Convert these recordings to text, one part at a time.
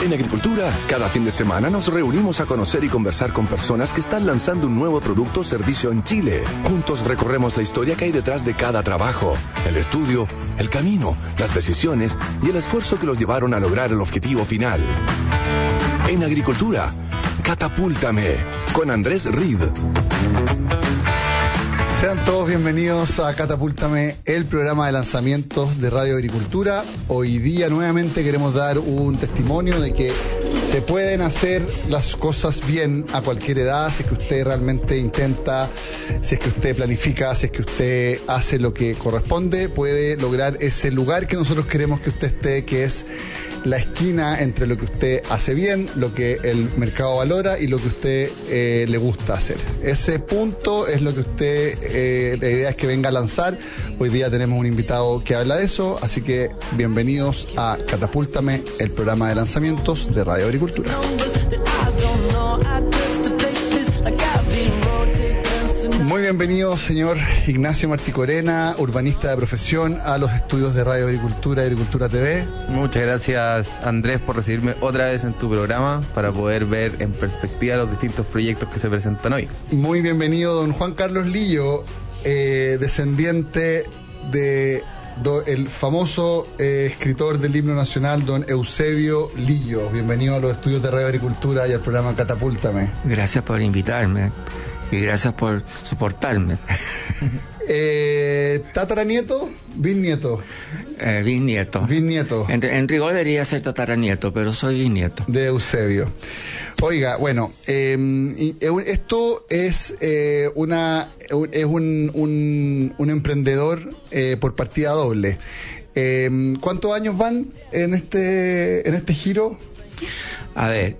En Agricultura, cada fin de semana nos reunimos a conocer y conversar con personas que están lanzando un nuevo producto o servicio en Chile. Juntos recorremos la historia que hay detrás de cada trabajo, el estudio, el camino, las decisiones y el esfuerzo que los llevaron a lograr el objetivo final. En Agricultura, Catapúltame, con Andrés Reed. Sean todos bienvenidos a Catapúltame, el programa de lanzamientos de Radio Agricultura. Hoy día nuevamente queremos dar un testimonio de que se pueden hacer las cosas bien a cualquier edad, si es que usted realmente intenta, si es que usted planifica, si es que usted hace lo que corresponde, puede lograr ese lugar que nosotros queremos que usted esté, que es la esquina entre lo que usted hace bien, lo que el mercado valora y lo que usted le gusta hacer. Ese punto es lo que usted, la idea es que venga a lanzar. Hoy día tenemos un invitado que habla de eso, así que bienvenidos a Catapúltame, el programa de lanzamientos de Radio Agricultura. Muy bienvenido, señor Ignacio Marticorena, urbanista de profesión, a los estudios de Radio Agricultura y Agricultura TV. Muchas gracias, Andrés, por recibirme otra vez en tu programa para poder ver en perspectiva los distintos proyectos que se presentan hoy. Muy bienvenido, don Juan Carlos Lillo, descendiente de el famoso escritor del himno nacional, don Eusebio Lillo. Bienvenido a los estudios de Radio Agricultura y al programa Catapúltame. Gracias por invitarme. Y gracias por soportarme. ¿Tataranieto? ¿Bisnieto? Bisnieto. Bisnieto. En rigor debería ser tataranieto, pero soy bisnieto. De Eusebio. Oiga, bueno, esto es un emprendedor por partida doble. ¿Cuántos años van en este giro? A ver,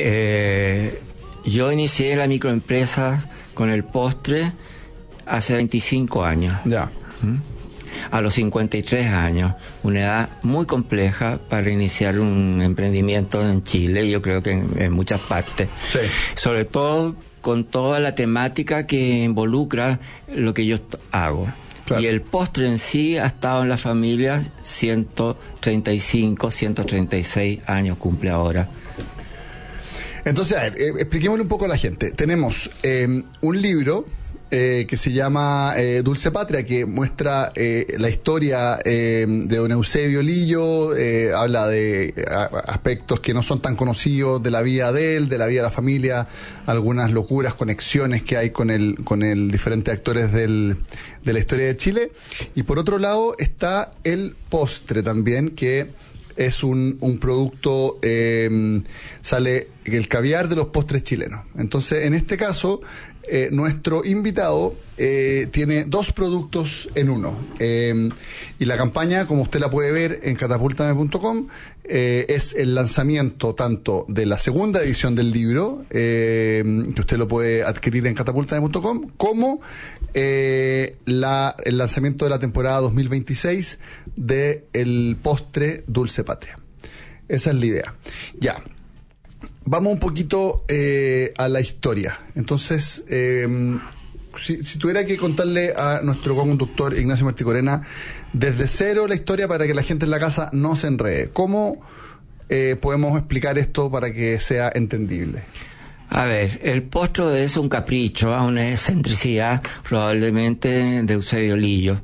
yo inicié la microempresa con el postre hace 25 años. Ya. A los 53 años, una edad muy compleja para iniciar un emprendimiento en Chile, yo creo que en muchas partes. Sí. Sobre todo con toda la temática que involucra lo que yo hago. Claro. Y el postre en sí ha estado en la familia 135, 136 años cumple ahora. Entonces, a ver, expliquémosle un poco a la gente. Tenemos un libro que se llama Dulce Patria, que muestra la historia de don Eusebio Lillo, habla de aspectos que no son tan conocidos de la vida de él, de la vida de la familia, algunas locuras, conexiones que hay con diferentes actores de la historia de Chile. Y por otro lado está el postre también, que es un producto, sale el caviar de los postres chilenos. Entonces, en este caso, nuestro invitado tiene dos productos en uno. Y la campaña, como usted la puede ver en catapultame.com, es el lanzamiento tanto de la segunda edición del libro, que usted lo puede adquirir en catapultame.com, como el lanzamiento de la temporada 2026 de el postre Dulce Patria. Esa es la idea. Ya. Vamos un poquito a la historia. Entonces, si tuviera que contarle a nuestro conductor Ignacio Marticorena desde cero la historia para que la gente en la casa no se enrede, ¿cómo podemos explicar esto para que sea entendible? A ver, el postre es un capricho, una excentricidad probablemente de Eusebio Lillo.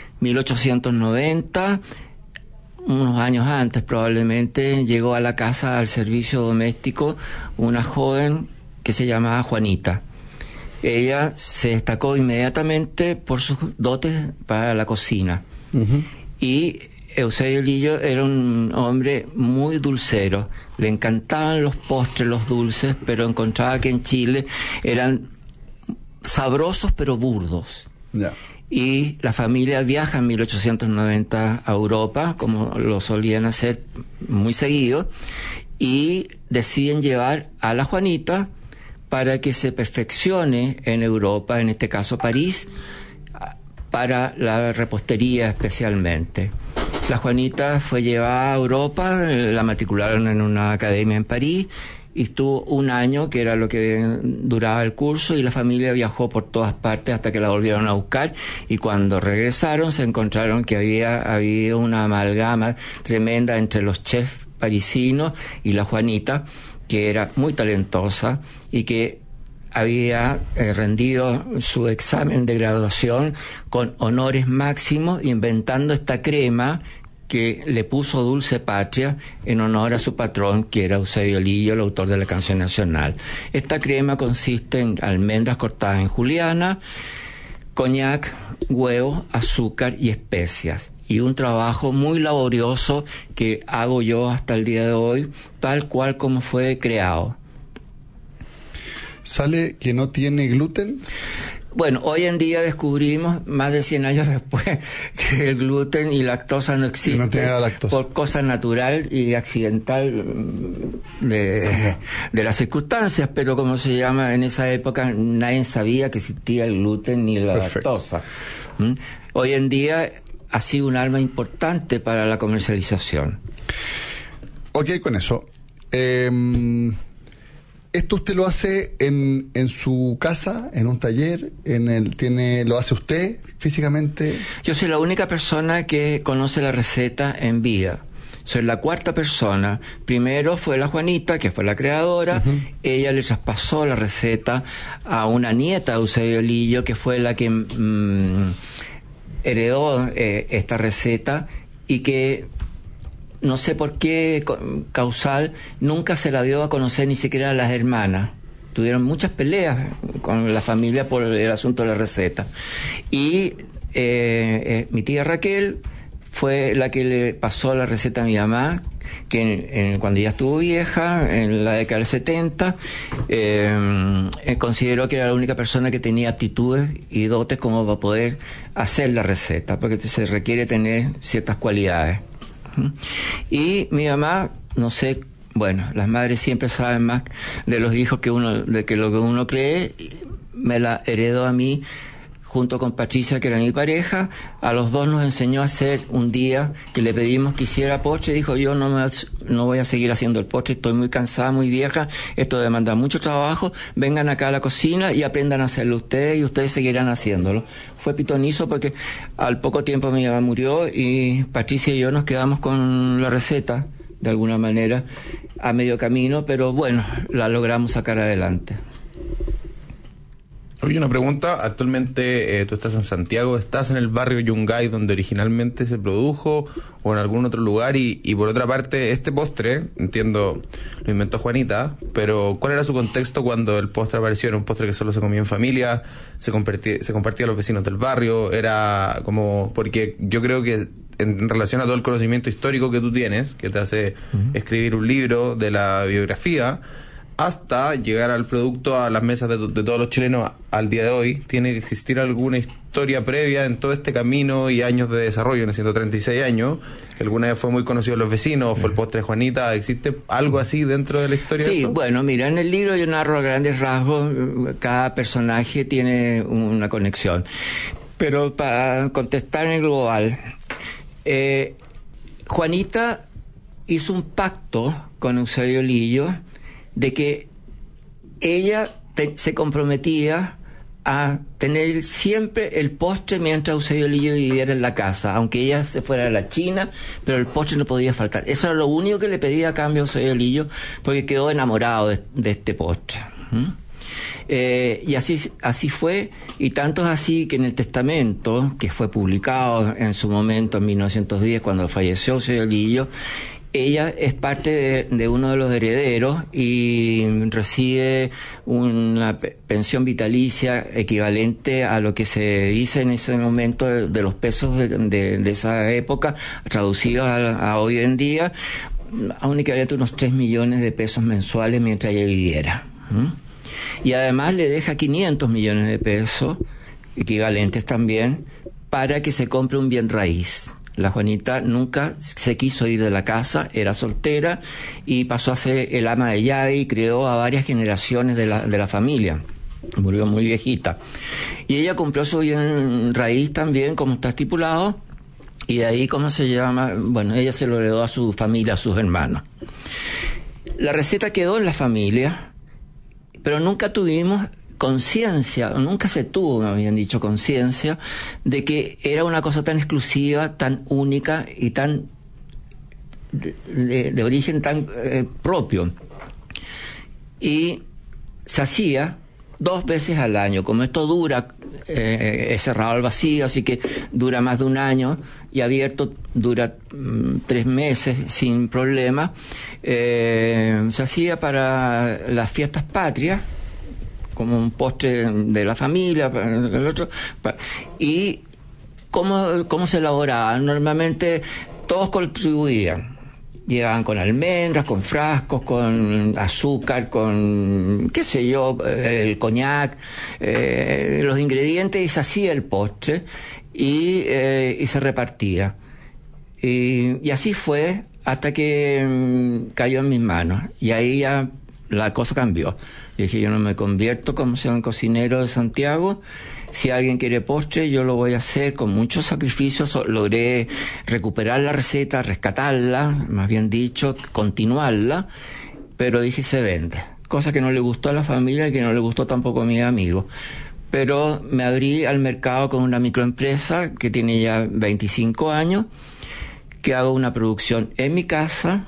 1890, unos años antes probablemente, llegó a la casa al servicio doméstico una joven que se llamaba Juanita. Ella se destacó inmediatamente por sus dotes para la cocina. Uh-huh. Y Eusebio Lillo era un hombre muy dulcero. Le encantaban los postres, los dulces, pero encontraba que en Chile eran sabrosos pero burdos. Yeah. Y la familia viaja en 1890 a Europa, como lo solían hacer muy seguido, y deciden llevar a la Juanita para que se perfeccione en Europa, en este caso París, para la repostería especialmente. La Juanita fue llevada a Europa, la matricularon en una academia en París, y estuvo un año, que era lo que duraba el curso, y la familia viajó por todas partes hasta que la volvieron a buscar, y cuando regresaron se encontraron que había habido una amalgama tremenda entre los chefs parisino, y la Juanita, que era muy talentosa y que había rendido su examen de graduación con honores máximos, inventando esta crema que le puso Dulce Patria en honor a su patrón, que era Eusebio Lillo, el autor de la canción nacional. Esta crema consiste en almendras cortadas en juliana, coñac, huevo, azúcar y especias. Y un trabajo muy laborioso que hago yo hasta el día de hoy, tal cual como fue creado. ¿Sale que no tiene gluten? Bueno, hoy en día descubrimos, más de 100 años después, que el gluten y lactosa no existen. No tiene lactosa. Por cosa natural y accidental de las circunstancias, pero como se llama, en esa época nadie sabía que existía el gluten ni la lactosa. Hoy en día ha sido un arma importante para la comercialización. Ok, con eso. ¿Esto usted lo hace en su casa, en un taller? ¿Lo hace usted físicamente? Yo soy la única persona que conoce la receta en vida. Soy la cuarta persona. Primero fue la Juanita, que fue la creadora. Uh-huh. Ella le traspasó la receta a una nieta de Eusebio Lillo, que fue la que heredó esta receta, y que no sé por qué causal nunca se la dio a conocer ni siquiera a las hermanas. Tuvieron muchas peleas con la familia por el asunto de la receta. Y mi tía Raquel fue la que le pasó la receta a mi mamá, que cuando ella estuvo vieja, en la década del 70, consideró que era la única persona que tenía aptitudes y dotes como para poder hacer la receta, porque se requiere tener ciertas cualidades. Y mi mamá, no sé, bueno, las madres siempre saben más de los hijos que lo que uno cree. Me la heredó a mí junto con Patricia, que era mi pareja. A los dos nos enseñó a hacer un día que le pedimos que hiciera postre. Dijo: yo no voy a seguir haciendo el postre, estoy muy cansada, muy vieja, esto demanda mucho trabajo, vengan acá a la cocina y aprendan a hacerlo ustedes, y ustedes seguirán haciéndolo. Fue pitonizo porque al poco tiempo mi mamá murió y Patricia y yo nos quedamos con la receta, de alguna manera, a medio camino, pero bueno, la logramos sacar adelante. Oye, una pregunta. Actualmente tú estás en Santiago, ¿estás en el barrio Yungay donde originalmente se produjo o en algún otro lugar? Y por otra parte, este postre, entiendo, lo inventó Juanita, pero ¿cuál era su contexto cuando el postre apareció? ¿Era un postre que solo se comía en familia? ¿Se compartía a los vecinos del barrio? Era como... Porque yo creo que en relación a todo el conocimiento histórico que tú tienes, que te hace escribir un libro de la biografía, hasta llegar al producto a las mesas de todos los chilenos al día de hoy, tiene que existir alguna historia previa en todo este camino y años de desarrollo, en 136 años, que alguna vez fue muy conocido en los vecinos, fue el postre de Juanita. ¿Existe algo así dentro de la historia? Sí, bueno, mira, en el libro yo narro a grandes rasgos, cada personaje tiene una conexión. Pero para contestar en el global, Juanita hizo un pacto con Eusebio Lillo de que ella se comprometía a tener siempre el postre mientras Eusebio Lillo viviera en la casa, aunque ella se fuera a la China, pero el postre no podía faltar. Eso era lo único que le pedía a cambio a Eusebio Lillo, porque quedó enamorado de este postre. Y así fue, y tanto es así que en el testamento, que fue publicado en su momento en 1910, cuando falleció Eusebio Lillo, ella es parte de uno de los herederos y recibe una pensión vitalicia equivalente a lo que se dice en ese momento de los pesos de esa época, traducidos a hoy en día, a un equivalente a unos 3 millones de pesos mensuales mientras ella viviera. Y además le deja 500 millones de pesos, equivalentes también, para que se compre un bien raíz. La Juanita nunca se quiso ir de la casa, era soltera y pasó a ser el ama de llave y crió a varias generaciones de la familia. Murió muy viejita. Y ella compró su bien raíz también, como está estipulado, y de ahí, ¿cómo se llama? Bueno, ella se lo heredó a su familia, a sus hermanos. La receta quedó en la familia, pero nunca tuvimos conciencia, nunca se tuvo, me habían dicho, conciencia de que era una cosa tan exclusiva, tan única y tan de origen tan propio. Y se hacía 2 veces al año. Como esto dura, es cerrado al vacío, así que dura más de un año, y abierto dura 3 meses sin problema. Se hacía para las fiestas patrias, como un postre de la familia, para el otro. Y ¿cómo se elaboraba? Normalmente todos contribuían. Llegaban con almendras, con frascos, con azúcar, con, qué sé yo, el coñac, los ingredientes, y se hacía el postre y se repartía. Y así fue hasta que cayó en mis manos. Y ahí ya la cosa cambió. Yo dije, yo no me convierto como sea un cocinero de Santiago. Si alguien quiere postre, yo lo voy a hacer con muchos sacrificios. Logré recuperar la receta, rescatarla, más bien dicho, continuarla, pero dije, se vende. Cosa que no le gustó a la familia y que no le gustó tampoco a mis amigos. Pero me abrí al mercado con una microempresa que tiene ya 25 años, que hago una producción en mi casa,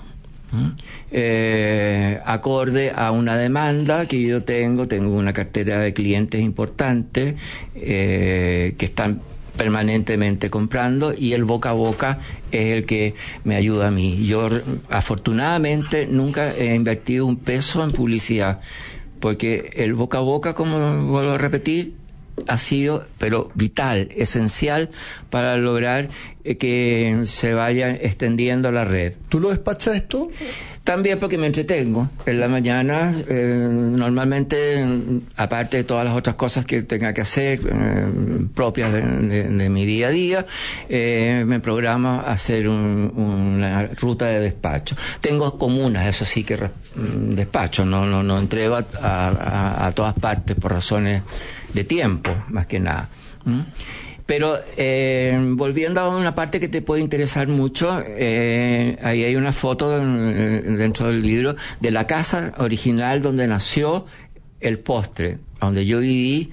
acorde a una demanda que yo tengo una cartera de clientes importantes que están permanentemente comprando, y el boca a boca es el que me ayuda a mí. Yo afortunadamente nunca he invertido un peso en publicidad, porque el boca a boca, como vuelvo a repetir, ha sido, pero vital, esencial para lograr que se vaya extendiendo la red. ¿Tú lo despachas esto? También porque me entretengo. En la mañana, normalmente, aparte de todas las otras cosas que tenga que hacer, propias de mi día a día, me programo a hacer una ruta de despacho. Tengo comunas, eso sí que despacho, no entrego a todas partes por razones de tiempo, más que nada. Pero volviendo a una parte que te puede interesar mucho, ahí hay una foto dentro del libro de la casa original donde nació el postre, donde yo viví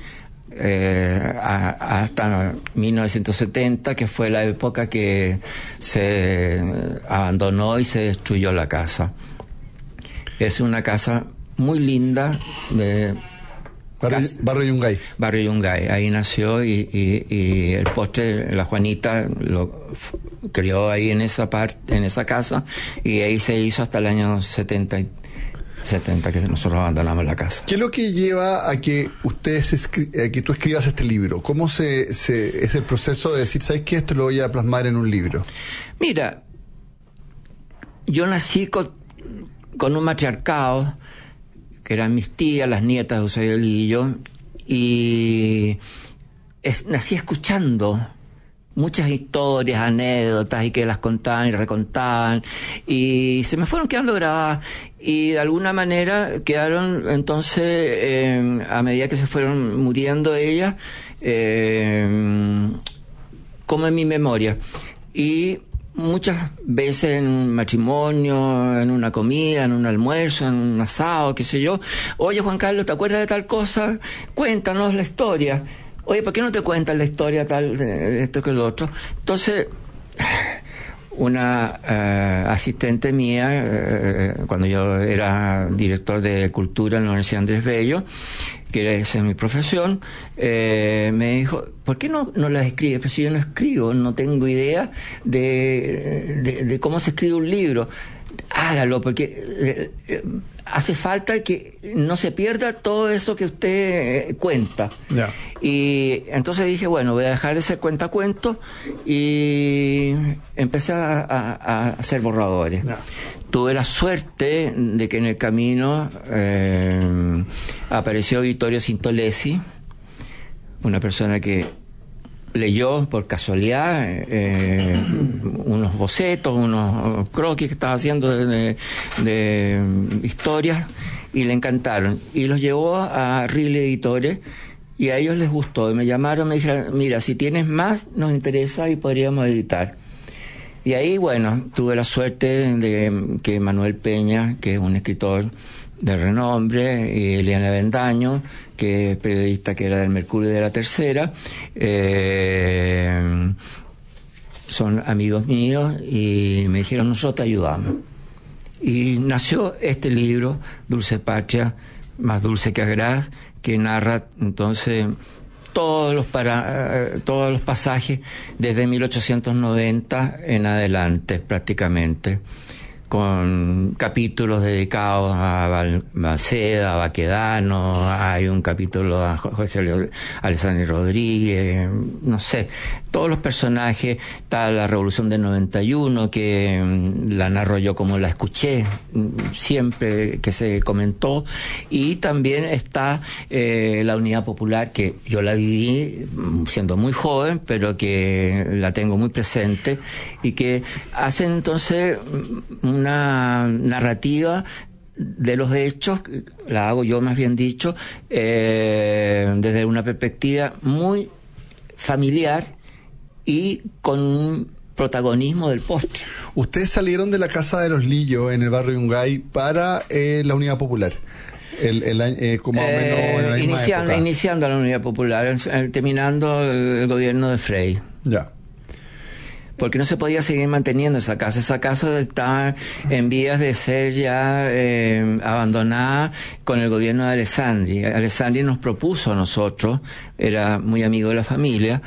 hasta 1970, que fue la época que se abandonó y se destruyó la casa. Es una casa muy linda de Barrio Yungay. Barrio Yungay, ahí nació, y el postre, la Juanita lo crió ahí en esa casa, y ahí se hizo hasta el año 70 que nosotros abandonamos la casa. ¿Qué es lo que lleva a que que tú escribas este libro? ¿Cómo es el proceso de decir, ¿sabes qué? Esto lo voy a plasmar en un libro. Mira, yo nací con un matriarcado, que eran mis tías, las nietas de Eusebio Lillo, y nací escuchando muchas historias, anécdotas, y que las contaban y recontaban, y se me fueron quedando grabadas, y de alguna manera quedaron entonces, a medida que se fueron muriendo ellas, como en mi memoria. Y muchas veces en un matrimonio, en una comida, en un almuerzo, en un asado, qué sé yo. Oye, Juan Carlos, ¿te acuerdas de tal cosa? Cuéntanos la historia. Oye, ¿por qué no te cuentas la historia tal de esto que lo otro? Entonces, una asistente mía, cuando yo era director de cultura en la Universidad Andrés Bello, que esa es mi profesión, me dijo, ¿por qué no las escribes? Pues si yo no escribo, no tengo idea de cómo se escribe un libro. Hágalo, porque hace falta que no se pierda todo eso que usted cuenta. Yeah. Y entonces dije, bueno, voy a dejar de ser cuentacuentos, y empecé a hacer borradores. Yeah. Tuve la suerte de que en el camino apareció Vittorio Sintolesi, una persona que leyó por casualidad unos bocetos, unos croquis que estaba haciendo de historias, y le encantaron, y los llevó a Rile Editores, y a ellos les gustó, y me llamaron, me dijeron, mira, si tienes más, nos interesa y podríamos editar. Y ahí, bueno, tuve la suerte de que Manuel Peña, que es un escritor de renombre, y Eliana Bendaño, que es periodista, que era del Mercurio de la Tercera, son amigos míos y me dijeron, nosotros te ayudamos. Y nació este libro, Dulce Patria, más dulce que agraz, que narra entonces todos los pasajes desde 1890 en adelante prácticamente, con capítulos dedicados a Balmaceda, a Baquedano, hay un capítulo a Jorge Alessandri Rodríguez, no sé, todos los personajes. Está la Revolución del 91, que la narro yo como la escuché siempre que se comentó, y también está la Unidad Popular, que yo la viví siendo muy joven, pero que la tengo muy presente, y que hacen entonces una narrativa de los hechos, la hago yo más bien dicho, desde una perspectiva muy familiar y con un protagonismo del postre. Ustedes salieron de la Casa de los Lillos en el barrio Yungay para la Unidad Popular. Como más o menos en la misma época. Iniciando la Unidad Popular, terminando el gobierno de Frei. Ya. Porque no se podía seguir manteniendo esa casa. Esa casa está en vías de ser ya abandonada con el gobierno de Alessandri. Alessandri nos propuso a nosotros, era muy amigo de la familia,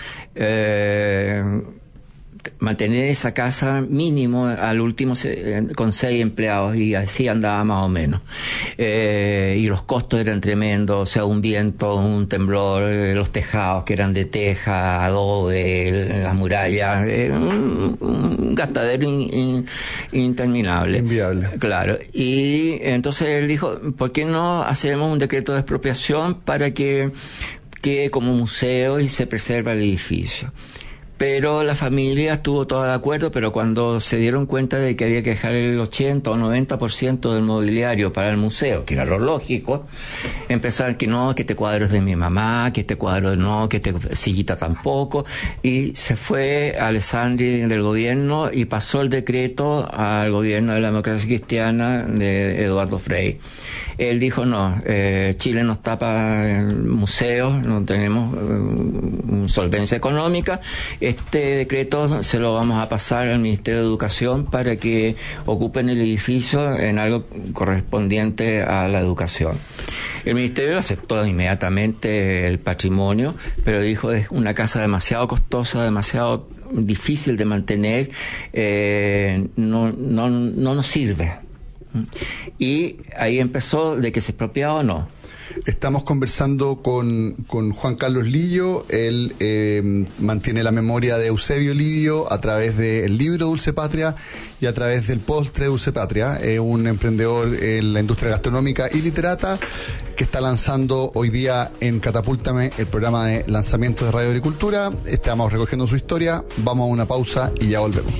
mantener esa casa mínimo al último con 6 empleados, y así andaba más o menos, y los costos eran tremendos, o sea, un viento, un temblor, los tejados que eran de teja, adobe, las murallas, un gastadero interminable, inviable, claro. Y entonces él dijo, ¿por qué no hacemos un decreto de expropiación para que quede como museo y se preserva el edificio? Pero la familia estuvo toda de acuerdo, pero cuando se dieron cuenta de que había que dejar el 80 o 90% del mobiliario para el museo, que era lo lógico, empezaron que no, que este cuadro es de mi mamá, que este cuadro no, que este sillita tampoco, y se fue Alessandri del gobierno y pasó el decreto al gobierno de la Democracia Cristiana de Eduardo Frei. Él dijo, no, Chile no está para museos, no tenemos solvencia económica, este decreto se lo vamos a pasar al Ministerio de Educación para que ocupen el edificio en algo correspondiente a la educación. El Ministerio aceptó inmediatamente el patrimonio, pero dijo, es una casa demasiado costosa, demasiado difícil de mantener, no nos sirve. Y ahí empezó de que se expropiaba o no. Estamos conversando con Juan Carlos Lillo. Él mantiene la memoria de Eusebio Livio a través del libro Dulce Patria y a través del postre Dulce Patria. Es un emprendedor en la industria gastronómica y literata que está lanzando hoy día en Catapúltame, el programa de lanzamientos de Radio Agricultura. Estamos recogiendo su historia. Vamos a una pausa y ya volvemos.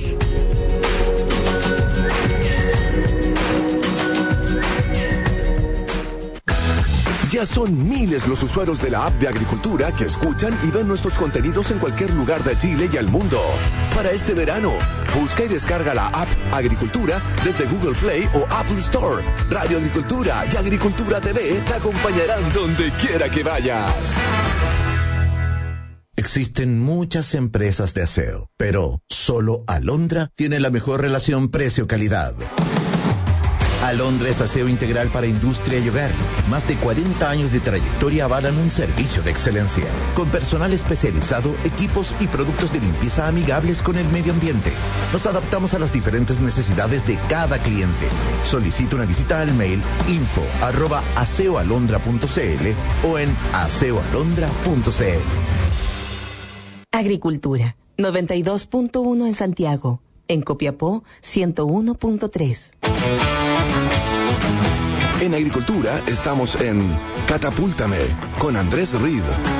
Ya son miles los usuarios de la app de Agricultura que escuchan y ven nuestros contenidos en cualquier lugar de Chile y al mundo. Para este verano, busca y descarga la app Agricultura desde Google Play o Apple Store. Radio Agricultura y Agricultura TV te acompañarán donde quiera que vayas. Existen muchas empresas de aseo, pero solo Alondra tiene la mejor relación precio-calidad. Alondra es aseo integral para industria y hogar. Más de 40 años de trayectoria avalan un servicio de excelencia. Con personal especializado, equipos y productos de limpieza amigables con el medio ambiente. Nos adaptamos a las diferentes necesidades de cada cliente. Solicita una visita al mail info@aseoalondra.cl o en aseoalondra.cl. Agricultura, 92.1 en Santiago. En Copiapó, 101.3. En Agricultura estamos en Catapúltame con Andrés Reed.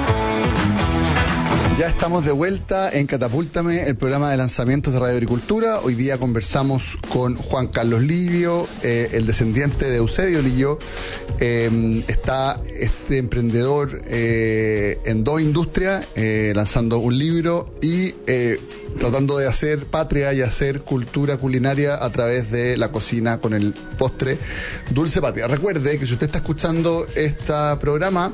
Ya estamos de vuelta en Catapúltame, el programa de lanzamientos de Radio Agricultura. Hoy día conversamos con Juan Carlos Livio, el descendiente de Eusebio Livio. Está este emprendedor en dos industrias, lanzando un libro y tratando de hacer patria y hacer cultura culinaria a través de la cocina con el postre Dulce Patria. Recuerde que si usted está escuchando este programa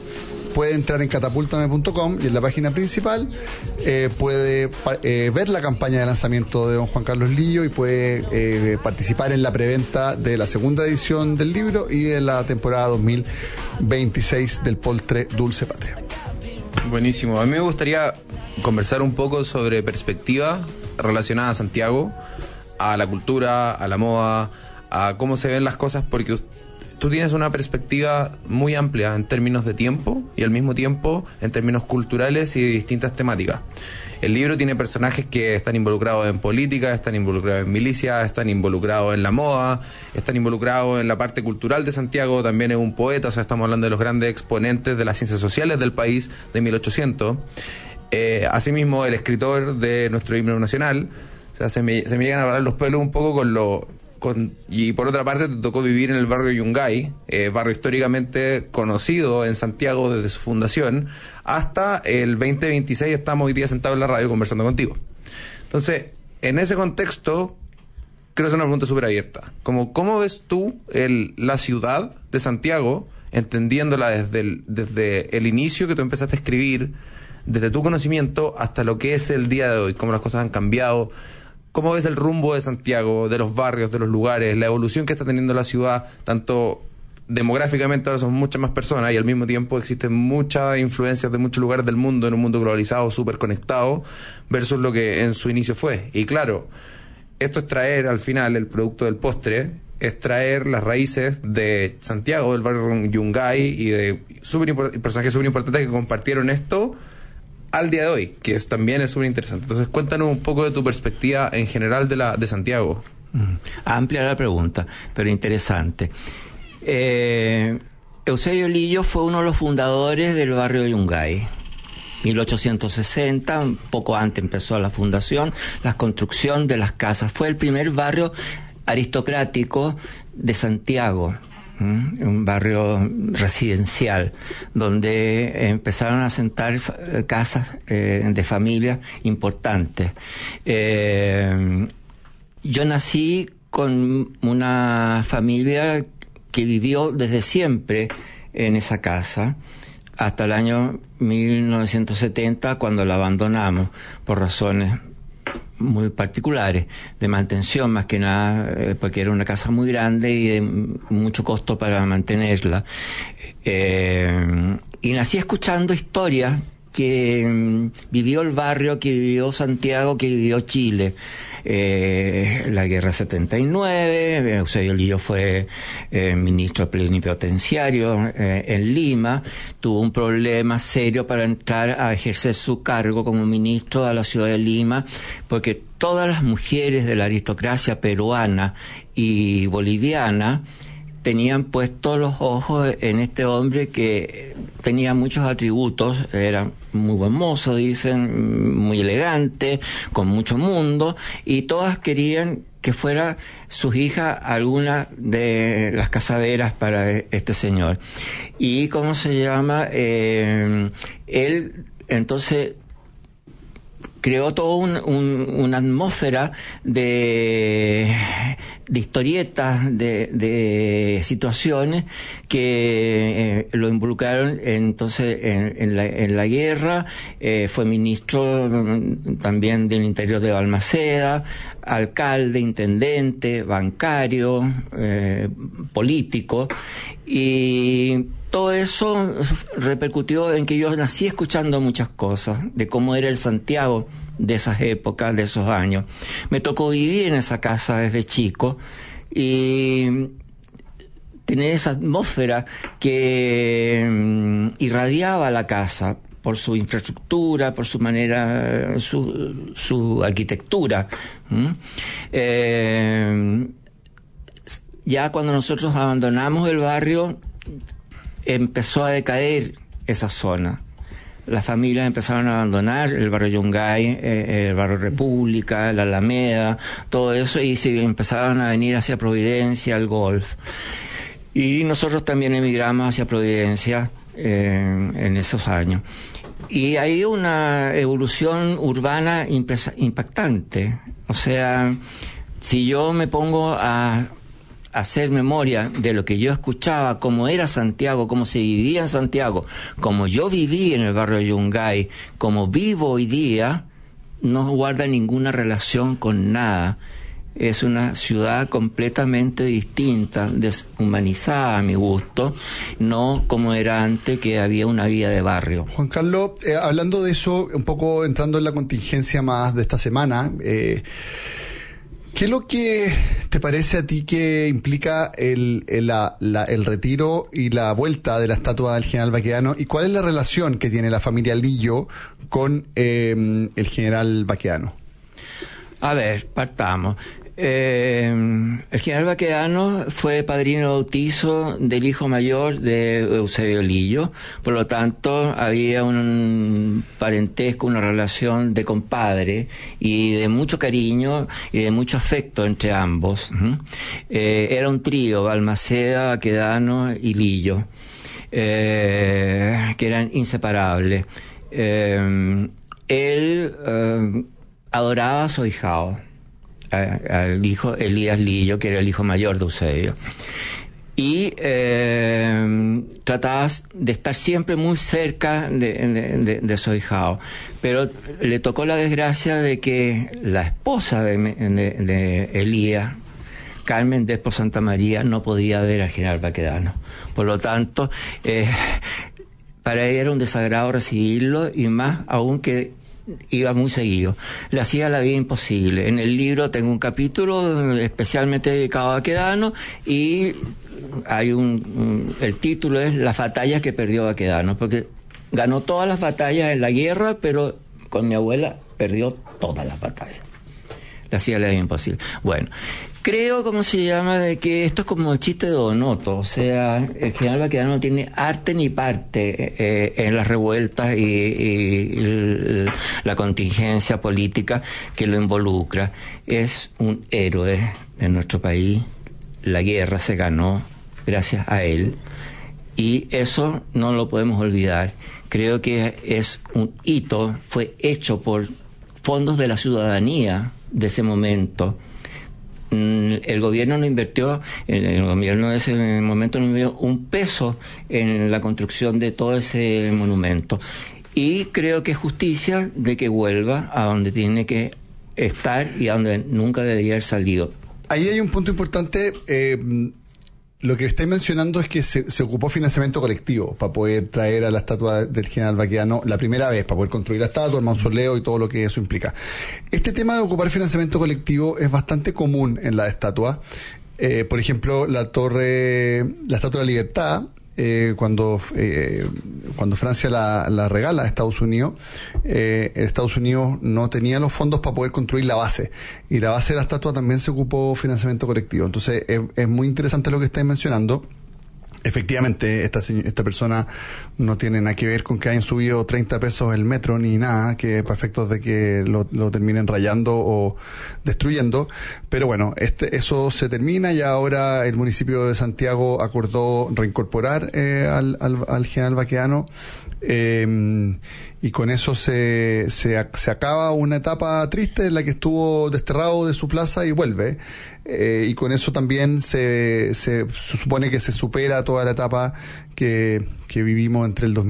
puede entrar en catapultame.com y en la página principal puede ver la campaña de lanzamiento de don Juan Carlos Lillo y puede participar en la preventa de la segunda edición del libro y de la temporada 2026 del postre Dulce Patria. Buenísimo. A mí me gustaría conversar un poco sobre perspectiva relacionada a Santiago, a la cultura, a la moda, a cómo se ven las cosas, porque tú tienes una perspectiva muy amplia en términos de tiempo y al mismo tiempo en términos culturales y de distintas temáticas. El libro tiene personajes que están involucrados en política, están involucrados en milicia, están involucrados en la moda, están involucrados en la parte cultural de Santiago, también es un poeta, o sea, estamos hablando de los grandes exponentes de las ciencias sociales del país de 1800. Asimismo, el escritor de nuestro himno nacional, o sea, se me llegan a parar los pelos un poco y por otra parte te tocó vivir en el barrio Yungay, barrio históricamente conocido en Santiago desde su fundación, hasta el 2026 estamos hoy día sentados en la radio conversando contigo. Entonces, en ese contexto, creo que es una pregunta súper abierta. ¿Cómo ves tú la ciudad de Santiago, entendiéndola desde el inicio que tú empezaste a escribir, desde tu conocimiento hasta lo que es el día de hoy, cómo las cosas han cambiado? ¿Cómo ves el rumbo de Santiago, de los barrios, de los lugares, la evolución que está teniendo la ciudad, tanto demográficamente? Ahora son muchas más personas y al mismo tiempo existen muchas influencias de muchos lugares del mundo, en un mundo globalizado, súper conectado, versus lo que en su inicio fue. Y claro, esto es traer al final el producto del postre, es traer las raíces de Santiago, del barrio Yungay y de personajes súper importantes que compartieron esto al día de hoy, que también es súper interesante. Entonces, cuéntanos un poco de tu perspectiva en general de Santiago. Amplia la pregunta, pero interesante. Eusebio Lillo fue uno de los fundadores del barrio de Yungay. 1860, un poco antes empezó la fundación, la construcción de las casas. Fue el primer barrio aristocrático de Santiago. Un barrio residencial donde empezaron a asentar casas de familias importantes. Yo nací con una familia que vivió desde siempre en esa casa hasta el año 1970, cuando la abandonamos por razones muy particulares, de mantención más que nada, porque era una casa muy grande y de mucho costo para mantenerla. Y nací escuchando historias que vivió el barrio, que vivió Santiago, que vivió Chile. La guerra 79, Eusebio Lillo fue ministro plenipotenciario en Lima, tuvo un problema serio para entrar a ejercer su cargo como ministro a la ciudad de Lima, porque todas las mujeres de la aristocracia peruana y boliviana tenían puestos los ojos en este hombre que tenía muchos atributos, era muy buen mozo, dicen, muy elegante, con mucho mundo, y todas querían que fuera sus hijas alguna de las casaderas para este señor. Y ¿cómo se llama? Él entonces creó toda una atmósfera de historietas, de situaciones que lo involucraron entonces en la guerra. Fue ministro también del interior de Balmaceda, alcalde, intendente, bancario, político, y todo eso repercutió en que yo nací escuchando muchas cosas de cómo era el Santiago de esas épocas, de esos años. Me tocó vivir en esa casa desde chico y tener esa atmósfera que irradiaba la casa por su infraestructura, por su manera, su arquitectura. Ya cuando nosotros abandonamos el barrio, empezó a decaer esa zona. Las familias empezaron a abandonar el barrio Yungay, el barrio República, la Alameda, todo eso, y se empezaron a venir hacia Providencia, al Golf. Y nosotros también emigramos hacia Providencia en esos años. Y hay una evolución urbana impactante. O sea, si yo me pongo a hacer memoria de lo que yo escuchaba, cómo era Santiago, cómo se vivía en Santiago, como yo viví en el barrio Yungay, como vivo hoy día, no guarda ninguna relación con nada. Es una ciudad completamente distinta, deshumanizada a mi gusto, no como era antes, que había una vida de barrio. Juan Carlos, hablando de eso, un poco entrando en la contingencia más de esta semana, ¿qué es lo que te parece a ti que implica el retiro y la vuelta de la estatua del general Baquedano? ¿Y cuál es la relación que tiene la familia Lillo con el general Baquedano? A ver, partamos. El general Baquedano fue padrino bautizo del hijo mayor de Eusebio Lillo, por lo tanto había un parentesco, una relación de compadre y de mucho cariño y de mucho afecto entre ambos. Era un trío, Balmaceda, Baquedano y Lillo, que eran inseparables. Él adoraba a su ahijado, al hijo Elías Lillo, que era el hijo mayor de Eusebio, y trataba de estar siempre muy cerca de su ahijado, pero le tocó la desgracia de que la esposa de Elías, Carmen Despo Santa María, no podía ver al general Baquedano. Por lo tanto, para ella era un desagrado recibirlo, y más aún que iba muy seguido. Le hacía la vida imposible. En el libro tengo un capítulo especialmente dedicado a Baquedano, y hay el título es Las batallas que perdió Baquedano, porque ganó todas las batallas en la guerra, pero con mi abuela perdió todas las batallas. Le hacía la vida imposible. Bueno, creo, ¿cómo se llama?, de que esto es como el chiste de Donoto. O sea, el general Baquedano no tiene arte ni parte en las revueltas y la contingencia política que lo involucra. Es un héroe de nuestro país. La guerra se ganó gracias a él, y eso no lo podemos olvidar. Creo que es un hito, fue hecho por fondos de la ciudadanía de ese momento. El gobierno no invirtió, el gobierno de ese momento no invirtió un peso en la construcción de todo ese monumento, y creo que es justicia de que vuelva a donde tiene que estar y a donde nunca debería haber salido. Ahí hay un punto importante. Lo que estáis mencionando es que se ocupó financiamiento colectivo para poder traer a la estatua del general Baquedano la primera vez, para poder construir la estatua, el mausoleo y todo lo que eso implica. Este tema de ocupar financiamiento colectivo es bastante común en las estatuas. Por ejemplo, la estatua de la Libertad, cuando Francia la regala a Estados Unidos, Estados Unidos no tenía los fondos para poder construir la base, y la base de la estatua también se ocupó financiamiento colectivo. Entonces es muy interesante lo que estáis mencionando. Efectivamente, esta persona no tiene nada que ver con que hayan subido 30 pesos el metro ni nada, que para efectos de que lo terminen rayando o destruyendo. Pero bueno, eso se termina, y ahora el municipio de Santiago acordó reincorporar al general Baquedano, y con eso se acaba una etapa triste en la que estuvo desterrado de su plaza y vuelve. Y con eso también se supone que se supera toda la etapa que vivimos entre el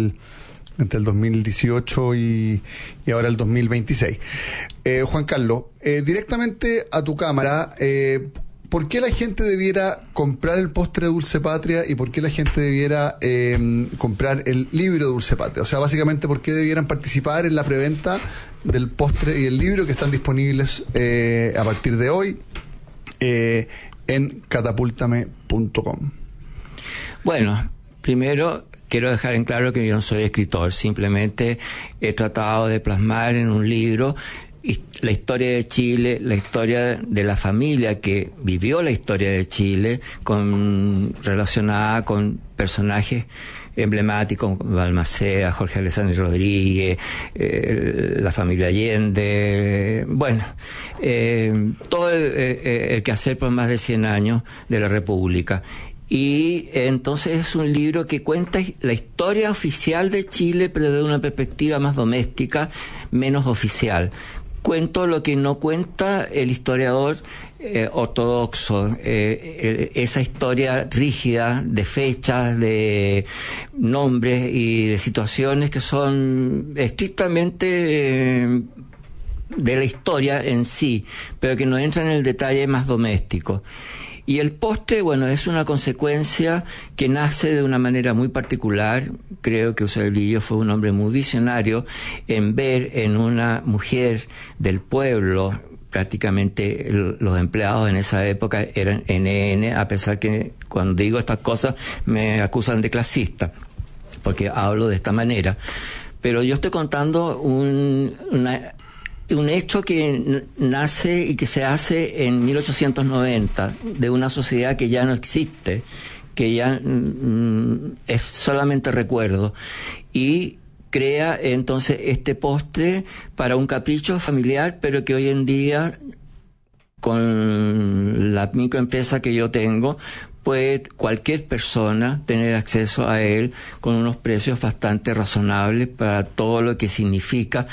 2018 y ahora el 2026. Juan Carlos, directamente a tu cámara, ¿por qué la gente debiera comprar el postre Dulce Patria, y por qué la gente debiera comprar el libro Dulce Patria? O sea, básicamente, ¿por qué debieran participar en la preventa del postre y el libro que están disponibles a partir de hoy en catapultame.com? Bueno, primero quiero dejar en claro que yo no soy escritor, simplemente he tratado de plasmar en un libro la historia de Chile, la historia de la familia que vivió la historia de Chile, relacionada con personajes emblemáticos, Balmaceda, Jorge Alessandri Rodríguez, la familia Allende, todo el quehacer por más de 100 años de la República. Y entonces es un libro que cuenta la historia oficial de Chile, pero de una perspectiva más doméstica, menos oficial. Cuento lo que no cuenta el historiador ortodoxo, esa historia rígida de fechas, de nombres y de situaciones que son estrictamente de la historia en sí, pero que no entran en el detalle más doméstico. Y el postre, bueno, es una consecuencia que nace de una manera muy particular. Creo que Eusebio Lillo fue un hombre muy visionario en ver en una mujer del pueblo, prácticamente los empleados en esa época eran NN, a pesar que cuando digo estas cosas me acusan de clasista, porque hablo de esta manera. Pero yo estoy contando un hecho que nace y que se hace en 1890 de una sociedad que ya no existe, que ya es solamente recuerdo, y crea entonces este postre para un capricho familiar, pero que hoy en día, con la microempresa que yo tengo, puede cualquier persona tener acceso a él con unos precios bastante razonables para todo lo que significa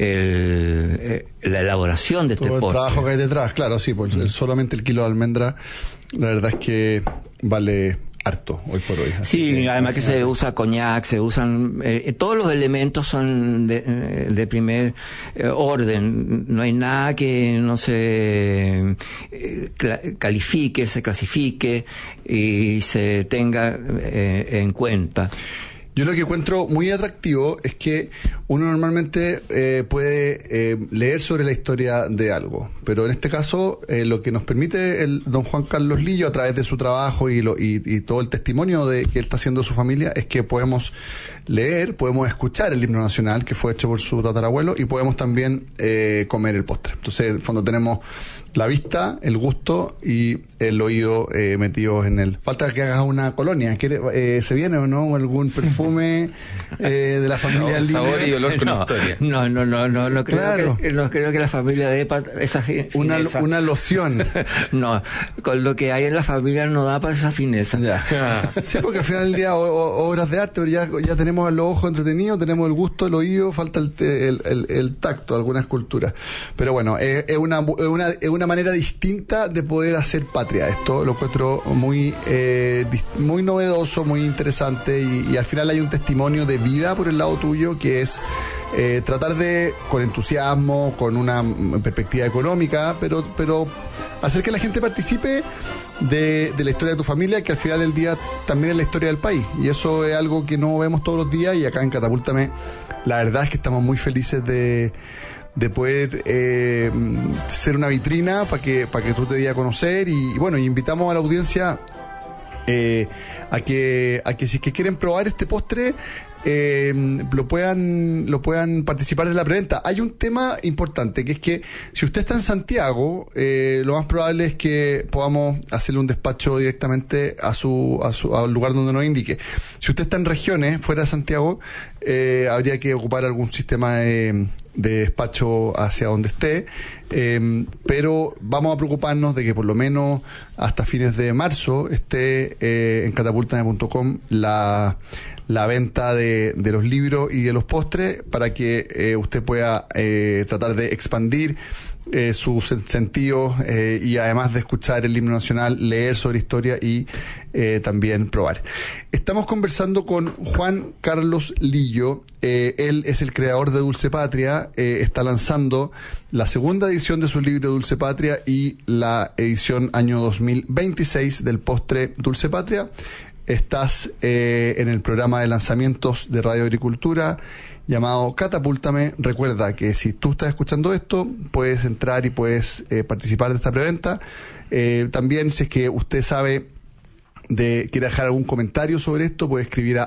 la elaboración de este postre. Todo el trabajo que hay detrás, claro, sí, pues solamente el kilo de almendra, la verdad es que vale harto hoy por hoy. Sí, además que se usa coñac, se usan todos los elementos son de primer orden, no hay nada que no se califique, se clasifique y se tenga en cuenta. Yo lo que encuentro muy atractivo es que uno normalmente puede leer sobre la historia de algo, pero en este caso lo que nos permite el don Juan Carlos Lillo a través de su trabajo y todo el testimonio que él está haciendo de su familia es que podemos leer, podemos escuchar el himno nacional que fue hecho por su tatarabuelo y podemos también comer el postre. Entonces, en el fondo tenemos la vista, el gusto y el oído metidos en él. Falta que hagas una colonia. ¿Se viene o no algún perfume de la familia Lillo? Sabor y olor con historia. No creo, claro. No creo que la familia dé para esa fineza. Una loción. No, con lo que hay en la familia no da para esa fineza. Ya. Sí, porque al final del día obras de arte, ya tenemos los ojos entretenidos, tenemos el gusto, el oído, falta el tacto, alguna escultura. Pero bueno, es una manera distinta de poder hacer patria. Esto lo encuentro muy novedoso, muy interesante y al final hay un testimonio de vida por el lado tuyo que es tratar de, con entusiasmo, con una perspectiva económica, pero hacer que la gente participe de la historia de tu familia, que al final del día también es la historia del país, y eso es algo que no vemos todos los días, y acá en Catapúltame la verdad es que estamos muy felices de poder ser una vitrina para que tú te des a conocer y bueno, invitamos a la audiencia a que si es que quieren probar este postre lo puedan participar de la preventa. Hay un tema importante que es que si usted está en Santiago, lo más probable es que podamos hacerle un despacho directamente al lugar donde nos indique. Si usted está en regiones fuera de Santiago, habría que ocupar algún sistema de despacho hacia donde esté, pero vamos a preocuparnos de que por lo menos hasta fines de marzo esté en catapultame.com la venta de los libros y de los postres para que usted pueda tratar de expandir sus sentidos y además de escuchar el himno nacional, leer sobre historia y también probar. Estamos conversando con Juan Carlos Lillo. Él es el creador de Dulce Patria, está lanzando la segunda edición de su libro Dulce Patria y la edición año 2026 del postre Dulce Patria. Estás en el programa de lanzamientos de Radio Agricultura llamado Catapúltame. Recuerda que si tú estás escuchando esto, puedes entrar y puedes participar de esta preventa. También, si es que usted sabe quiere dejar algún comentario sobre esto, puede escribir a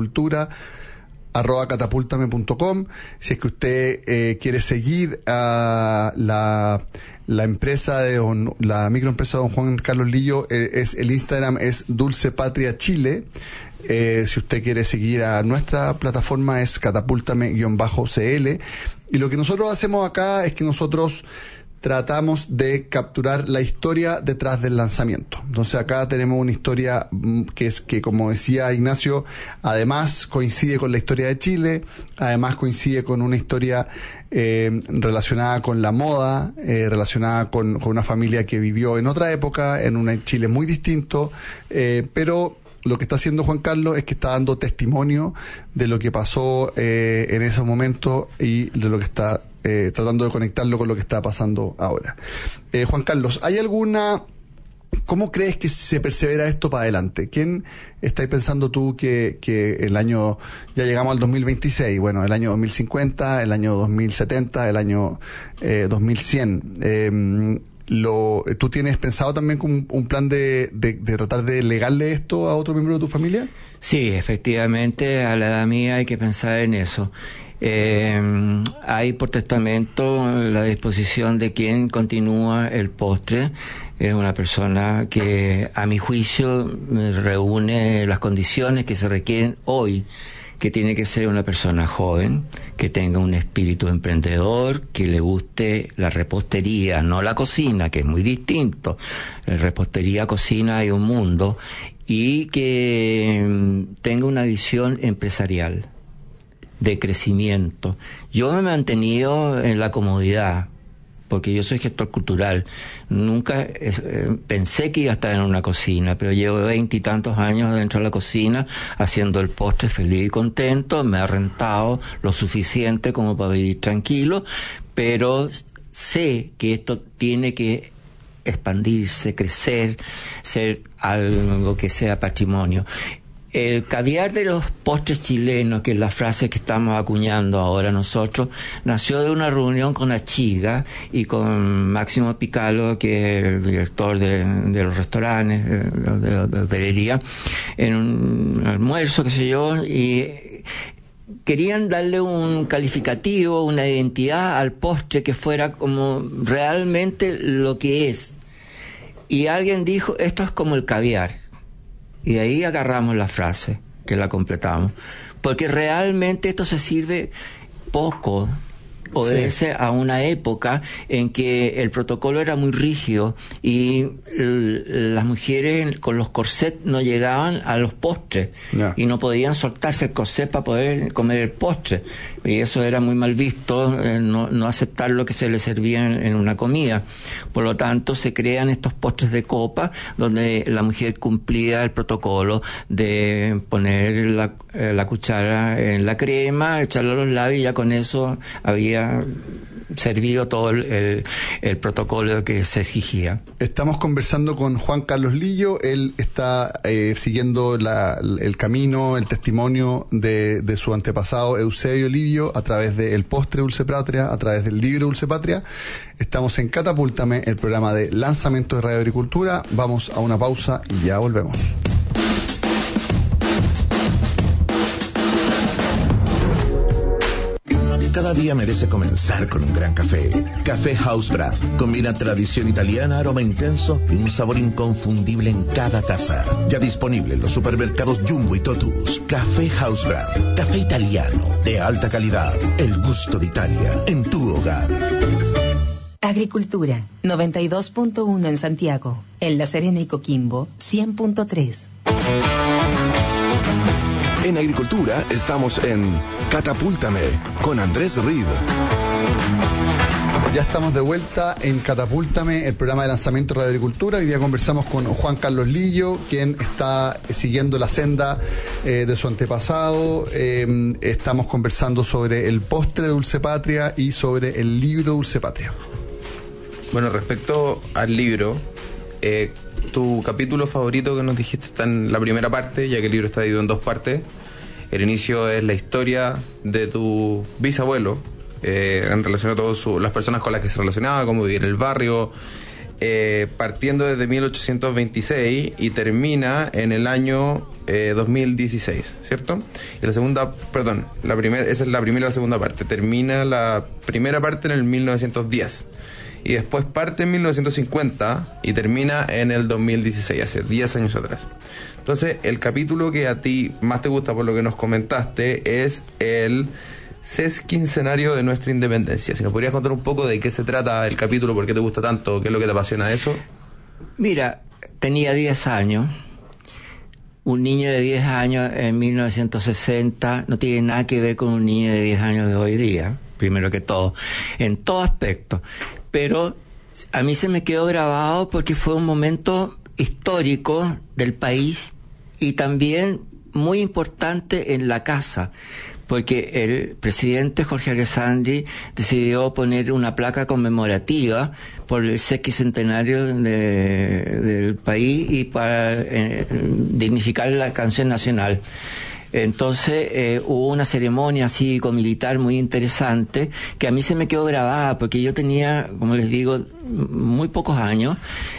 agricultura@catapultame.com. Si es que usted quiere seguir a la empresa la microempresa de don Juan Carlos Lillo, el Instagram es Dulce Patria Chile. Si usted quiere seguir a nuestra plataforma es catapultame-cl. Y lo que nosotros hacemos acá es que nosotros tratamos de capturar la historia detrás del lanzamiento. Entonces acá tenemos una historia que como decía Ignacio, además coincide con la historia de Chile, además coincide con una historia relacionada con la moda, relacionada con una familia que vivió en otra época, en un Chile muy distinto, pero lo que está haciendo Juan Carlos es que está dando testimonio de lo que pasó en esos momentos y de lo que está tratando de conectarlo con lo que está pasando ahora. Juan Carlos, ¿hay cómo crees que se persevera esto para adelante? ¿Quién estáis pensando tú que el año, ya llegamos al 2026, bueno, el año 2050, el año 2070, el año 2100, ¿tú tienes pensado también un plan de tratar de legarle esto a otro miembro de tu familia? Sí, efectivamente, a la edad mía hay que pensar en eso. Hay por testamento la disposición de quien continúa el postre. Es una persona que, a mi juicio, reúne las condiciones que se requieren hoy, que tiene que ser una persona joven, que tenga un espíritu emprendedor, que le guste la repostería, no la cocina, que es muy distinto. En repostería, cocina hay un mundo, y que tenga una visión empresarial, de crecimiento. Yo me he mantenido en la comodidad, porque yo soy gestor cultural. Nunca pensé que iba a estar en una cocina, pero llevo 20 y tantos años dentro de la cocina haciendo el postre feliz y contento. Me ha rentado lo suficiente como para vivir tranquilo, pero sé que esto tiene que expandirse, crecer, ser algo que sea patrimonio. El caviar de los postres chilenos, que es la frase que estamos acuñando ahora nosotros, nació de una reunión con Achiga y con Máximo Picalo, que es el director de los restaurantes, de hotelería, en un almuerzo, qué sé yo, y querían darle un calificativo, una identidad al postre que fuera como realmente lo que es. Y alguien dijo, esto es como el caviar. Y ahí agarramos la frase, que la completamos. Porque realmente esto se sirve poco. Obedece a una época en que el protocolo era muy rígido y las mujeres con los corsets no llegaban a los postres y no podían soltarse el corset para poder comer el postre, y eso era muy mal visto, no aceptar lo que se les servía en una comida. Por lo tanto, se crean estos postres de copa donde la mujer cumplía el protocolo de poner la cuchara en la crema, echarlo a los labios, y ya con eso había servido todo el protocolo que se exigía. Estamos conversando con Juan Carlos Lillo. Él está siguiendo el camino, el testimonio de su antepasado Eusebio Livio a través del postre Dulce Patria, a través del libro Dulce Patria. Estamos en Catapúltame, el programa de lanzamiento de Radio Agricultura. Vamos a una pausa y ya volvemos. Cada día merece comenzar con un gran café. Café House Brand. Combina tradición italiana, aroma intenso y un sabor inconfundible en cada taza. Ya disponible en los supermercados Jumbo y Totus. Café House Brand. Café italiano de alta calidad. El gusto de Italia en tu hogar. Agricultura, 92.1 en Santiago. En La Serena y Coquimbo, 100.3. En Agricultura estamos en Catapúltame con Andrés Reed. Ya estamos de vuelta en Catapúltame, el programa de lanzamiento de Radio Agricultura. Hoy día conversamos con Juan Carlos Lillo, quien está siguiendo la senda de su antepasado. Estamos conversando sobre el postre Dulce Patria y sobre el libro Dulce Patria. Bueno, respecto al libro, tu capítulo favorito que nos dijiste está en la primera parte, ya que el libro está dividido en dos partes. El inicio es la historia de tu bisabuelo, en relación a todas las personas con las que se relacionaba, cómo vivía en el barrio, partiendo desde 1826 y termina en el año 2016, ¿cierto? Y esa es la primera y la segunda parte. Termina la primera parte en el 1910. Y después parte en 1950 y termina en el 2016, hace 10 años atrás. Entonces, el capítulo que a ti más te gusta, por lo que nos comentaste, es el sesquincenario de nuestra independencia. Si nos podrías contar un poco de qué se trata el capítulo, por qué te gusta tanto, qué es lo que te apasiona de eso. Mira, tenía 10 años. Un niño de 10 años en 1960 no tiene nada que ver con un niño de 10 años de hoy día, primero que todo, en todo aspecto. Pero a mí se me quedó grabado porque fue un momento histórico del país y también muy importante en la casa, porque el presidente Jorge Alessandri decidió poner una placa conmemorativa por el sesquicentenario del país y para dignificar la canción nacional. Entonces hubo una ceremonia cívico-militar muy interesante que a mí se me quedó grabada porque yo tenía, como les digo, muy pocos años,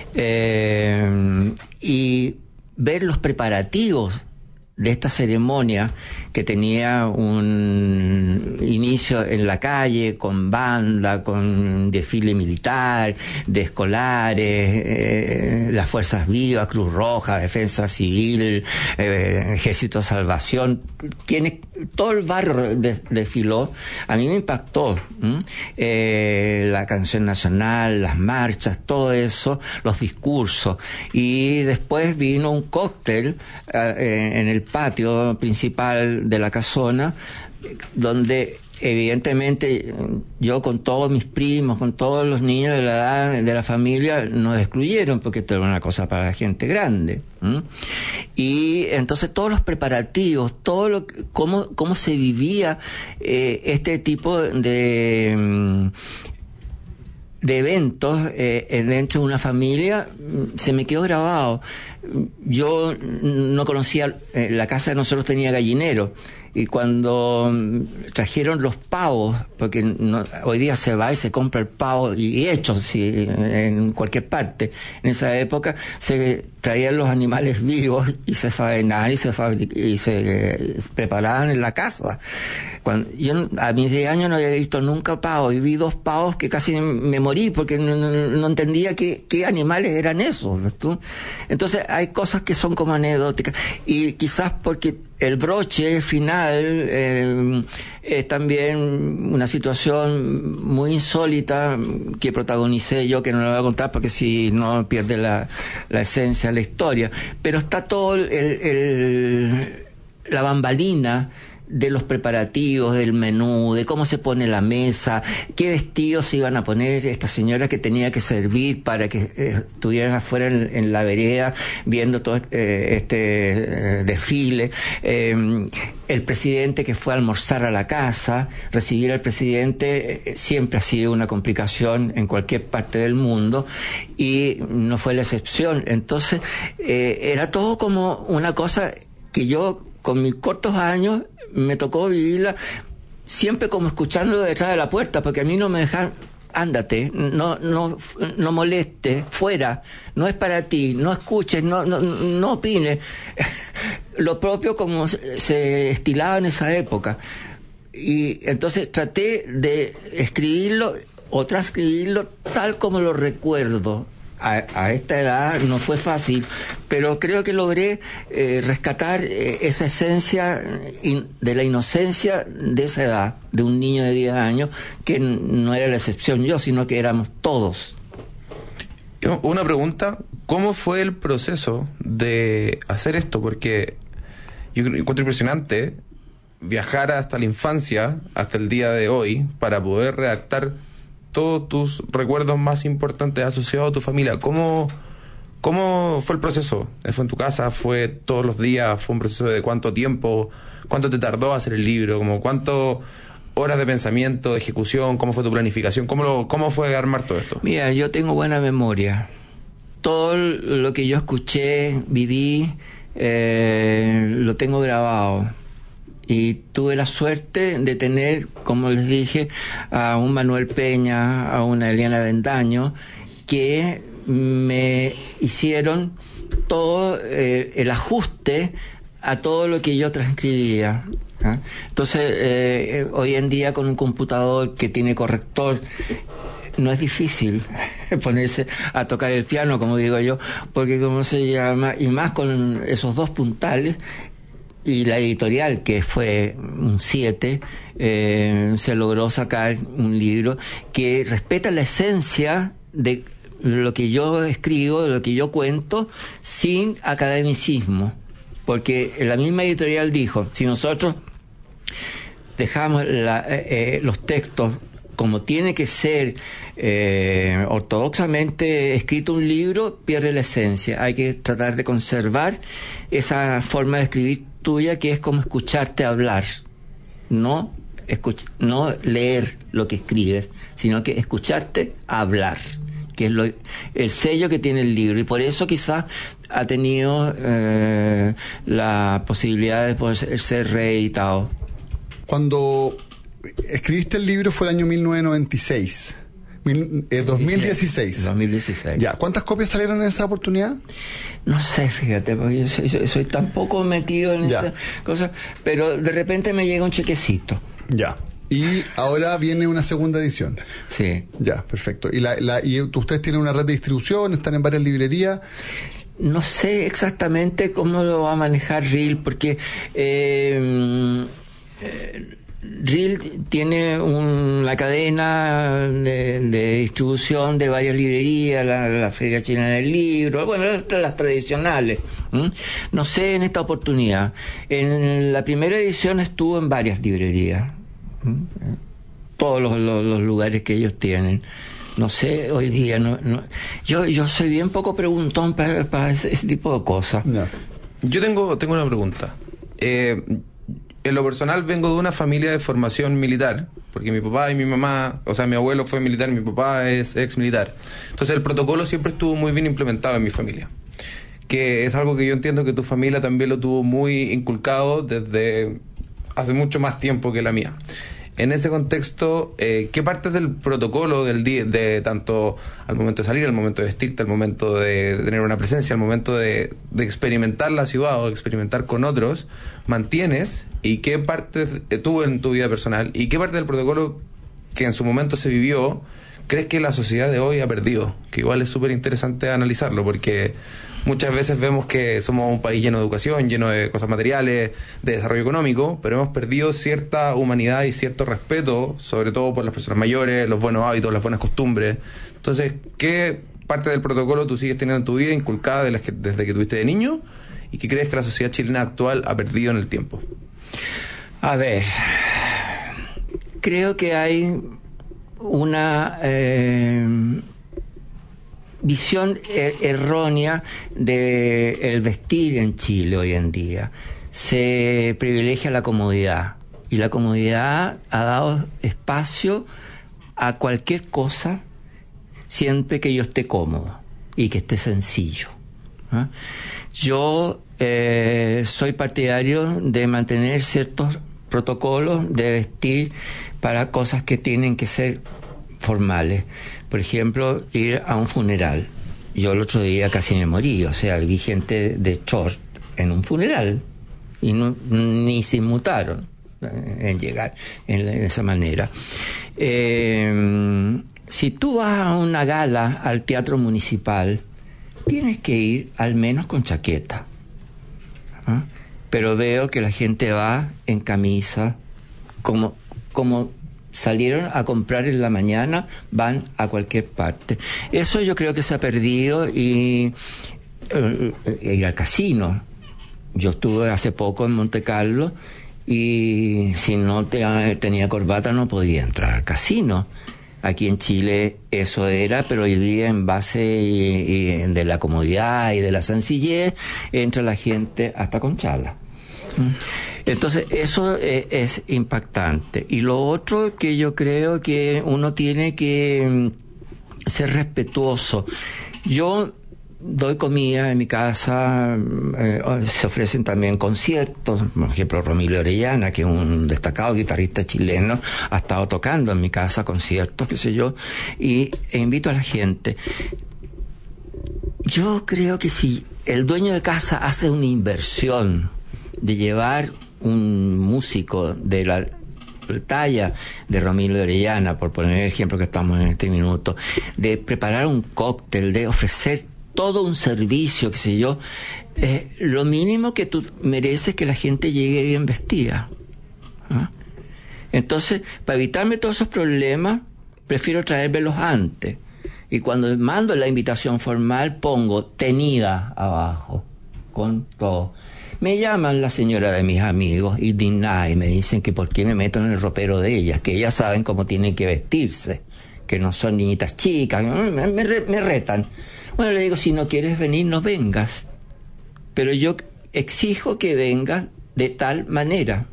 y ver los preparativos de esta ceremonia que tenía un inicio en la calle con banda, con desfile militar, de escolares, las fuerzas vivas, Cruz Roja, Defensa Civil, Ejército de Salvación, todo el barrio desfiló. A mí me impactó la canción nacional, las marchas, todo eso, los discursos, y después vino un cóctel en el patio principal de la casona, donde evidentemente yo con todos mis primos, con todos los niños de la edad de la familia, nos excluyeron porque esto era una cosa para la gente grande. Y entonces todos los preparativos, cómo se vivía este tipo de eventos dentro de una familia, se me quedó grabado. Yo no conocía, la casa de nosotros tenía gallinero, y cuando trajeron los pavos, porque hoy día se va y se compra el pavo y hecho en cualquier parte, en esa época se traían los animales vivos y se faenaban y se preparaban en la casa. Yo a mis 10 años no había visto nunca pavos, y vi 2 pavos que casi me morí porque no entendía qué animales eran esos, ¿no? Entonces hay cosas que son como anecdóticas, y quizás porque el broche final es también una situación muy insólita que protagonicé yo, que no lo voy a contar porque si no pierde la esencia de la historia, pero está todo la bambalina de los preparativos, del menú, de cómo se pone la mesa, qué vestidos se iban a poner esta señora que tenía que servir para que estuvieran afuera en la vereda viendo todo este desfile. El presidente que fue a almorzar a la casa, recibir al presidente siempre ha sido una complicación en cualquier parte del mundo, y no fue la excepción. Entonces era todo como una cosa que yo, con mis cortos años, me tocó vivirla siempre como escuchándolo detrás de la puerta, porque a mí no me dejan, ándate, no moleste, fuera, no es para ti, no escuches, no opines. Lo propio como se estilaba en esa época. Y entonces traté de escribirlo o transcribirlo tal como lo recuerdo. A esta edad no fue fácil, pero creo que logré rescatar esa esencia de la inocencia de esa edad, de un niño de 10 años, que no era la excepción yo, sino que éramos todos. Una pregunta, ¿cómo fue el proceso de hacer esto? Porque yo encuentro impresionante viajar hasta la infancia, hasta el día de hoy, para poder redactar todos tus recuerdos más importantes asociados a tu familia. ¿Cómo fue el proceso? ¿Fue en tu casa? ¿Fue todos los días? ¿Fue un proceso de cuánto tiempo? ¿Cuánto te tardó hacer el libro? ¿Cuántas horas de pensamiento, de ejecución? ¿Cómo fue tu planificación? ¿Cómo fue armar todo esto? Mira, yo tengo buena memoria. Todo lo que yo escuché, viví, lo tengo grabado. Y tuve la suerte de tener, como les dije, a un Manuel Peña, a una Eliana Bendaño, que me hicieron todo el ajuste a todo lo que yo transcribía. Entonces, hoy en día con un computador que tiene corrector, no es difícil ponerse a tocar el piano, como digo yo, porque como se llama, y más con esos 2 puntales, y la editorial, que fue un 7, se logró sacar un libro que respeta la esencia de lo que yo escribo, de lo que yo cuento, sin academicismo. Porque la misma editorial dijo, si nosotros dejamos los textos como tiene que ser ortodoxamente escrito un libro, pierde la esencia. Hay que tratar de conservar esa forma de escribir tuya, que es como escucharte hablar, no leer lo que escribes, sino que escucharte hablar, que es el sello que tiene el libro. Y por eso quizás ha tenido la posibilidad de poder ser reeditado. Cuando escribiste el libro fue el año 1996. 2016. 2016. Ya, ¿cuántas copias salieron en esa oportunidad? No sé, fíjate, porque yo soy tan poco metido en esa cosa, pero de repente me llega un chequecito. Ya. Y ahora viene una segunda edición. Sí. Ya, perfecto. ¿Y ustedes tienen una red de distribución? ¿Están en varias librerías? No sé exactamente cómo lo va a manejar RIL, porque RIL tiene una cadena de distribución de varias librerías, la Feria Chilena del Libro, bueno, las tradicionales. No sé en esta oportunidad. En la primera edición estuvo en varias librerías, todos los lugares que ellos tienen. No sé, hoy día yo soy bien poco preguntón para ese tipo de cosas. No. Yo tengo una pregunta. En lo personal vengo de una familia de formación militar, porque mi papá y mi mamá, o sea, mi abuelo fue militar, mi papá es ex militar. Entonces el protocolo siempre estuvo muy bien implementado en mi familia, que es algo que yo entiendo que tu familia también lo tuvo muy inculcado desde hace mucho más tiempo que la mía. En ese contexto, ¿qué partes del protocolo del día, de tanto al momento de salir, al momento de vestirte, al momento de tener una presencia, al momento de experimentar la ciudad o de experimentar con otros, mantienes? ¿Y qué partes tuvo en tu vida personal? ¿Y qué parte del protocolo que en su momento se vivió crees que la sociedad de hoy ha perdido? Que igual es súper interesante analizarlo, porque muchas veces vemos que somos un país lleno de educación, lleno de cosas materiales, de desarrollo económico, pero hemos perdido cierta humanidad y cierto respeto, sobre todo por las personas mayores, los buenos hábitos, las buenas costumbres. Entonces, ¿qué parte del protocolo tú sigues teniendo en tu vida inculcada desde que tuviste de niño y qué crees que la sociedad chilena actual ha perdido en el tiempo? A ver, creo que hay una visión errónea del vestir en Chile hoy en día. Se privilegia la comodidad, y la comodidad ha dado espacio a cualquier cosa siempre que yo esté cómodo y que esté sencillo. Yo soy partidario de mantener ciertos protocolos de vestir para cosas que tienen que ser formales. Por ejemplo, ir a un funeral. Yo el otro día casi me morí, o sea, vi gente de short en un funeral y ni se inmutaron en llegar en esa manera. Si tú vas a una gala al Teatro Municipal, tienes que ir al menos con chaqueta. Pero veo que la gente va en camisa, como salieron a comprar en la mañana, van a cualquier parte. Eso yo creo que se ha perdido. Y ir al casino. Yo estuve hace poco en Monte Carlo y si no tenía corbata no podía entrar al casino. Aquí en Chile eso era, pero hoy día en base de la comodidad y de la sencillez entra la gente hasta con chala. Entonces eso es impactante. Y lo otro que yo creo que uno tiene que ser respetuoso. Yo doy comida en mi casa, se ofrecen también conciertos. Por ejemplo, Romilio Orellana, que es un destacado guitarrista chileno, ha estado tocando en mi casa conciertos, qué sé yo, e invito a la gente. Yo creo que si el dueño de casa hace una inversión de llevar un músico de la talla de Romilio Orellana, por poner el ejemplo que estamos en este minuto, de preparar un cóctel, de ofrecer todo un servicio, qué sé yo. Lo mínimo que tú mereces es que la gente llegue bien vestida. ¿Ah? Entonces, para evitarme todos esos problemas, prefiero traérmelos antes. Y cuando mando la invitación formal, pongo tenida abajo, con todo. Me llaman la señora de mis amigos y me dicen que por qué me meto en el ropero de ellas, que ellas saben cómo tienen que vestirse, que no son niñitas chicas, me retan. Bueno, le digo, si no quieres venir, no vengas. Pero yo exijo que vengas de tal manera.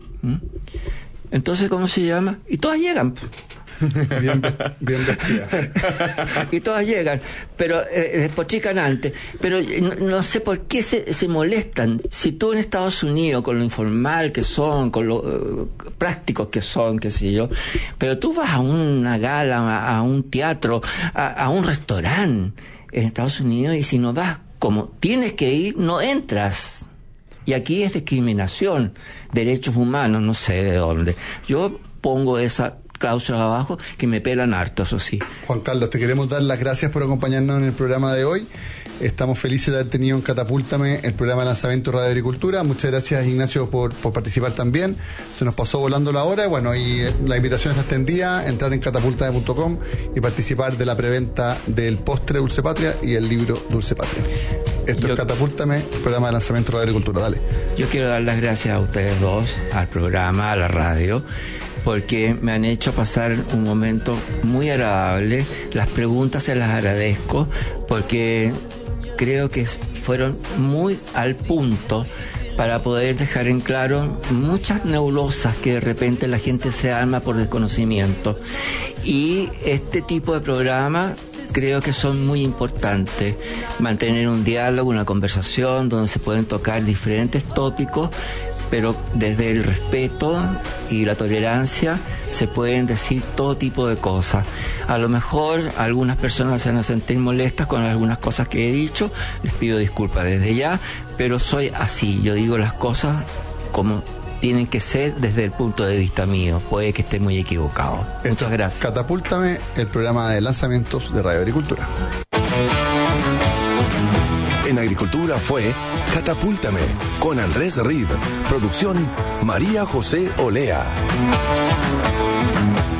Entonces, ¿cómo se llama? Y todas llegan. Bien vestida. Y todas llegan, pero despochican antes. Pero no sé por qué se molestan. Si tú en Estados Unidos, con lo informal que son, con lo prácticos que son, qué sé yo, pero tú vas a una gala, a un teatro, a un restaurante en Estados Unidos, y si no vas como tienes que ir, no entras. Y aquí es discriminación, derechos humanos, no sé de dónde. Yo pongo esa cláusula abajo, que me pelan harto, eso sí. Juan Carlos, te queremos dar las gracias por acompañarnos en el programa de hoy. Estamos felices de haber tenido en Catapúltame el programa de lanzamiento de Radio Agricultura. Muchas gracias, Ignacio, por participar también. Se nos pasó volando la hora. Bueno, y la invitación está extendida, entrar en catapultame.com y participar de la preventa del postre Dulce Patria y el libro Dulce Patria. Esto es Catapúltame, el programa de lanzamiento de Radio Agricultura. Dale. Yo quiero dar las gracias a ustedes dos, al programa, a la radio, porque me han hecho pasar un momento muy agradable. Las preguntas se las agradezco, porque creo que fueron muy al punto para poder dejar en claro muchas nebulosas que de repente la gente se arma por desconocimiento. Y este tipo de programas creo que son muy importantes. Mantener un diálogo, una conversación donde se pueden tocar diferentes tópicos, pero desde el respeto y la tolerancia se pueden decir todo tipo de cosas. A lo mejor algunas personas se van a sentir molestas con algunas cosas que he dicho, les pido disculpas desde ya, pero soy así, yo digo las cosas como tienen que ser desde el punto de vista mío, puede que esté muy equivocado. Muchas gracias. Catapúltame, el programa de lanzamientos de Radio Agricultura. En Agricultura fue Catapúltame con Andrés Reed. Producción María José Olea.